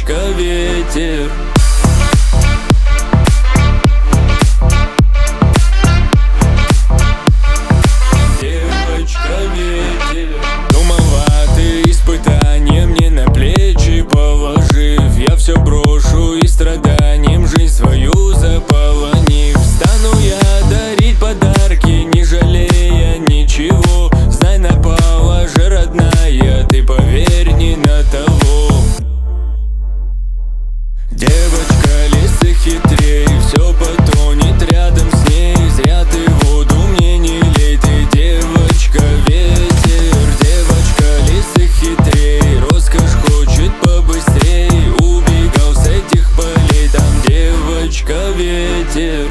девочка ветер. Девочка ветер. Думала, ты испытание мне на плечи положив, я все брошу и страданием жизнь свою заполонив. Стану я дарить подарки, не жалея ничего. Знай, напала же родная, ты поверь, не на того. Девочка лисы хитрей, все потонет рядом с ней. Зря ты воду мне не лей, ты девочка ветер. Девочка лисы хитрей, роскошь хочет побыстрей. Убегал с этих полей, там девочка ветер.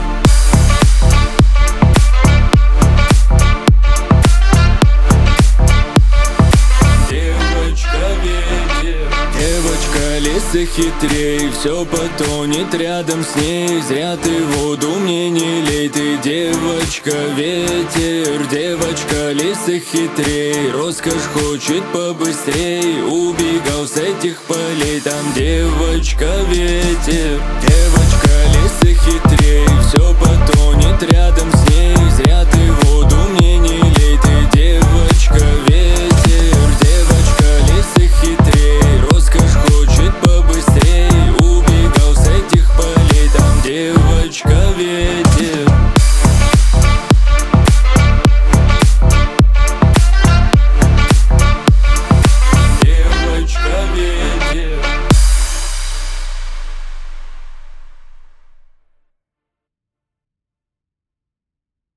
Девочка лисы хитрей, все потонет рядом с ней. Зря ты воду мне не лей, ты девочка ветер. Девочка лисы хитрей, роскошь хочет побыстрей. Убегал с этих полей, там девочка ветер. Девочка лисы хитрей, все потонет рядом с ней.